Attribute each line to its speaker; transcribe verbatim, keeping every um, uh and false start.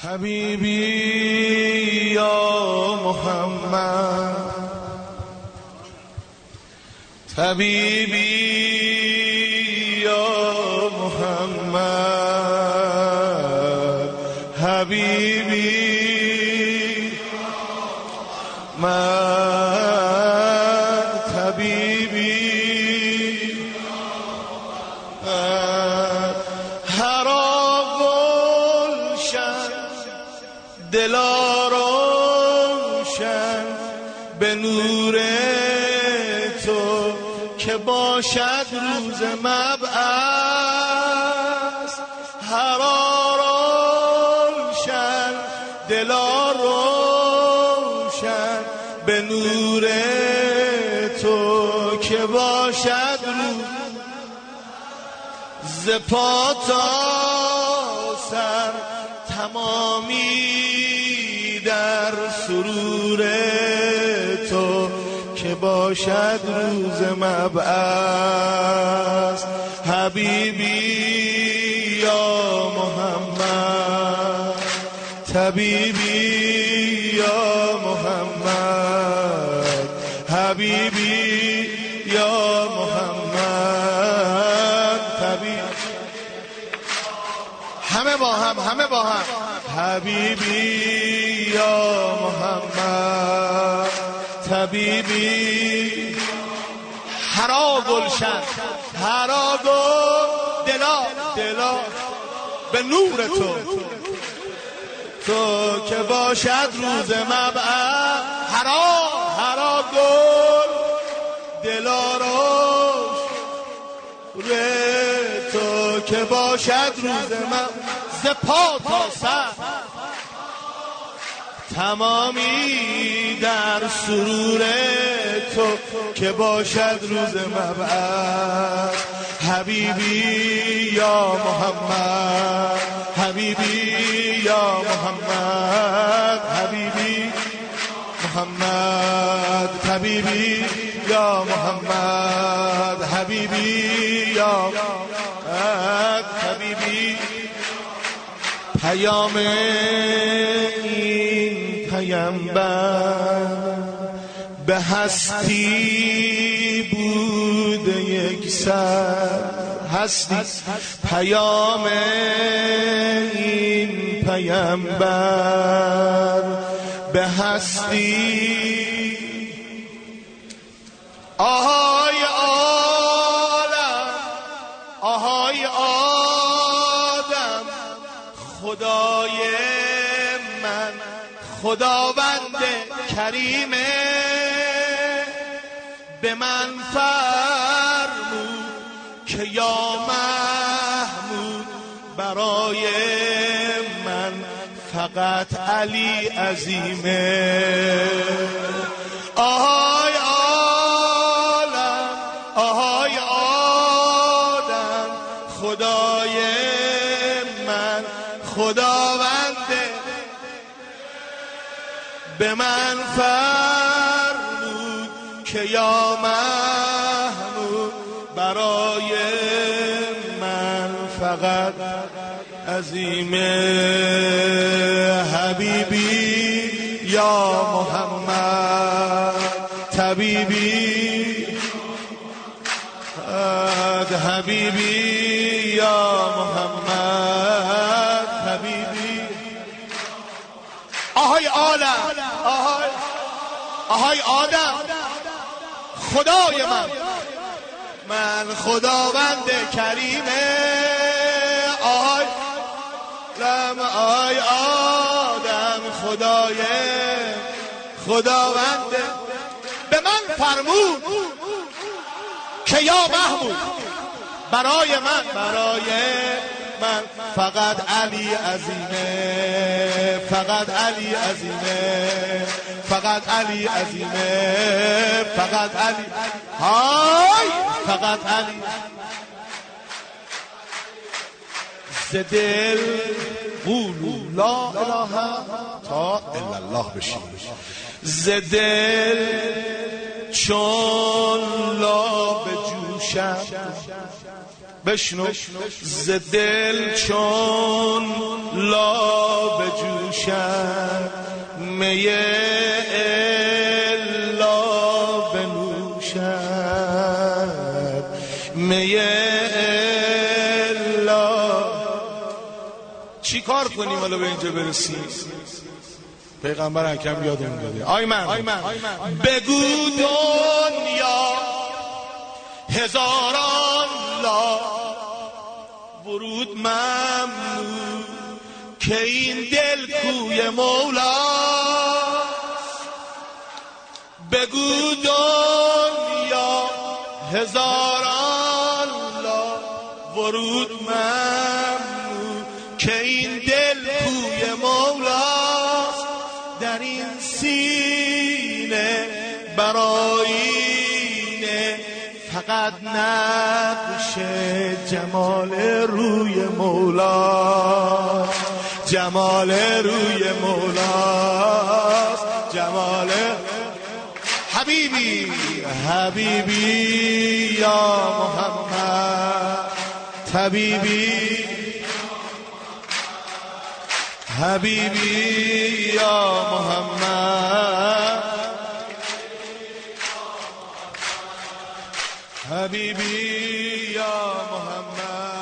Speaker 1: حبیبی یا محمد، طبیبی یا محمد، حبیبی من طبیبی هرا گلشن دلا روشن به نور تو که باشد روز مبعث. هرا روشن دلا روشن به نور تو که باشد روز ز پا تا سر تمامی در سرور تو که باشد روز مبعث. حبیبی یا محمد، طبیبی یا محمد، حبیبی یا محمد، طبیب همه با هم همه با هم حبیبی یا محمد، طبیبی هرا گلشن هرا گل دلا دلا به نور تو تو که باشد روز مبعث. هرا هرا گل دلا روش تو که باشد روز مبعث. ز پا تا سر تمامی در سرور تو که باشد روز مبعث. حبیبی یا محمد، حبیبی یا محمد، حبیبی محمد، طبیبی یا محمد، حبیبی یا محمد، طبیبی. پیام این پیامبر به هستی بود یک سر. هستی پیام این پیامبر به هستی. آهای عالم آهای آدم خدای من خداوند کریمه به من فرمود که یا محمود برای من فقط علی عظیمه. آهای عالم آهای آدم خدای من خداوند به من فرمود که یا محمود برای من فقط عظیمه. حبیبی یا محمد، طبیبی حبیبی یا محمد، حبیبی. آهای عالم آهای آهای آدم خدای من من خداوند کریمه. آهای لم آی آدم خدای خداوند به من فرمود که یا محمود برای من برای من فقط علی عظیمه، فقط علی عظیمه، فقط علی عظیمه، فقط علی های فقط علی. ز دل قولوا لا اله تا الا الله بشین. ز دل چون لا بجوشم بشنو ز دل چون لا بجوشد می الا بنوشد می الا. چی کار کنیم حالا به اینجا برسیم؟ پیغمبر اکرم یادمون داده. آی من بگو دنیا هزاران لا ورود ممنوع که این دل کوی مولا. بگو دنیا هزاران لا ورود ممنوع که این دل کوی مولاست. در این سینه برآیینه فقط نقش جمال روی مولا، جمال روی مولاست، جمال حبیبی حبیبی یا محمد طبیبی حبیبی یا محمد حبیبی یا محمد.